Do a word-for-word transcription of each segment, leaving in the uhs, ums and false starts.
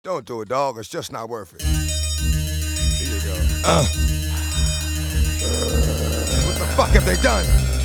Don't do it, dog. It's just not worth it. Here you go. Uh. Uh. What the fuck have they done?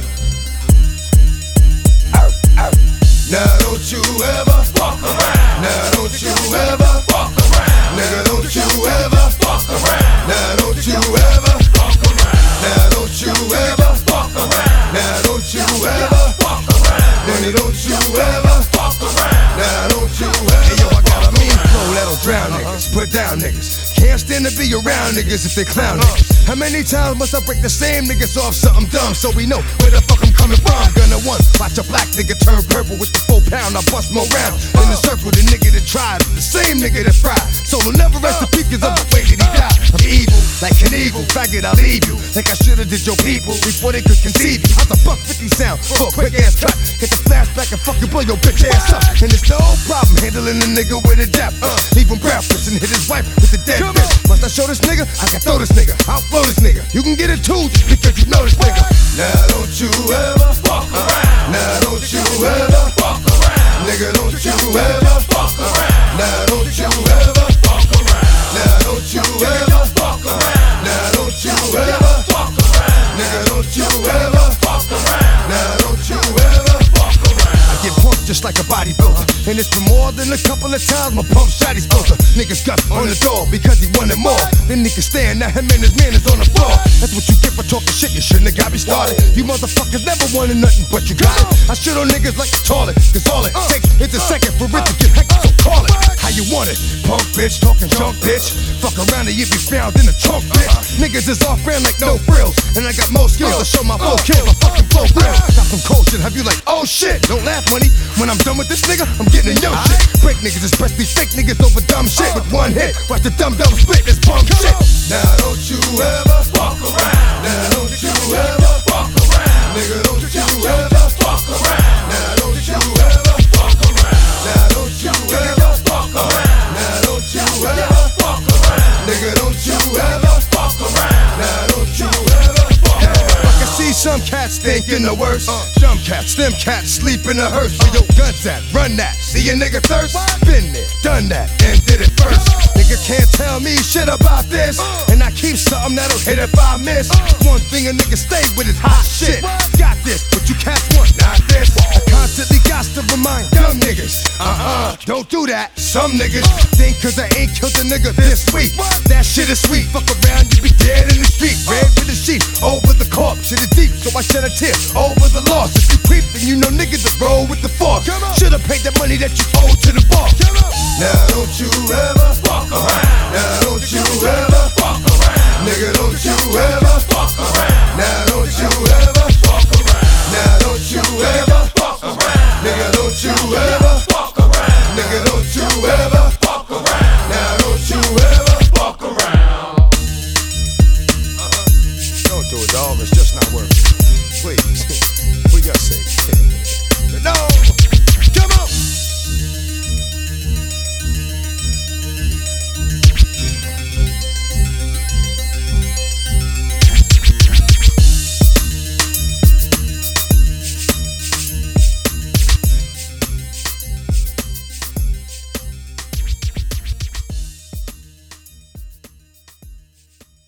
Ow, ow. Now don't you ever fuck around. Now don't you ever fuck around. Nigga, don't you ever fuck around. Now don't you ever fuck around. Now don't you ever fuck around. Now don't you ever fuck around. Nigga, don't you ever fuck around. Now don't you ever. Hey, yo, I got a mean flow that'll drown niggas, put down niggas. Can't stand to be around niggas if they clown niggas. How many times must I break the same niggas off something dumb so we know where the fuck I'm coming from? Gonna one, watch a black nigga turn purple with the full pound. I bust more rounds in the circle. The nigga that tried, the same nigga that fried. So will never rest in peace 'cause of the way that he died. I'm evil, like an evil faggot. I'll leave you like I should've did your people before they could conceive you. How's a buck fifty sound for a quick ass cut? Get the flashback and fucking blow your bitch ass up. And it's no problem handling a nigga with a depth. Uh, leave him breathless and hit his wife with the dead bitch. Must I show this nigga? I can throw this nigga. I'll blow this nigga. You can get it too just because you know this nigga. Now don't you ever fuck around. Now don't you ever fuck around. Nigga, don't you ever fuck around. Now don't you ever fuck around. Now don't you ever fuck around. Now don't you ever fuck around. Nigga, don't you ever fuck around. Now don't you ever fuck around. I get pumped just like a bodybuilder, and it's for more than a couple of times my pump shot he's supposed to. Niggas got on the door because he wanted more. Then niggas stand, now him and his man is on the floor. That's what you get for talking shit, you shouldn't have got me started. You motherfuckers never wanted nothing but you got it. I shit on niggas like the toilet, 'cause all it takes is a second for it to get hectic, so call it how you want it. Punk bitch, talking junk bitch. Fuck around and you be found in the trunk bitch. Niggas is off brand like no frills, and I got more skills to show my full kill. I fucking flow real. Got some cold shit, have you like, oh shit. Don't laugh, money. When I'm done with this nigga, I'm getting in your shit. Break niggas, especially fake niggas over dumb shit. With one hit, watch the dumb dumb split this punk shit. Now don't you ever fuck around. Now don't you ever fuck around. Nigga, don't you ever fuck around. Now don't you ever fuck around. Now don't you ever fuck around. Now don't you ever fuck around. Nigga, don't you ever fuck around. Now don't you ever fuck around. I can see some cats thinking the worst. Some cats, them cats sleep in a hearse. Where your guns at? Run that. See a nigga thirst? Been there, done that, and did it first. Nigga can't tell me shit about this, and I keep something that'll hit if I miss. One thing a nigga stay with is hot shit. Got this, but you cats want not this. I constantly got to remind dumb niggas, uh-uh, don't do that. Some niggas think 'cause I ain't killed a nigga this week, that shit is sweet. Fuck around, you be dead in the street. Red with the sheep, over the corpse. Shit is deep, so I shed a tear over the loss. If you creep, then you know niggas that roll with the force. Should've paid that money that you owe to the boss. Now don't you ever fuck around. Now don't you ever fuck around. Nigga, don't you ever fuck around. Now don't you ever fuck around. Now don't you ever fuck around. Nigga, don't you ever fuck around. Nigga, don't you ever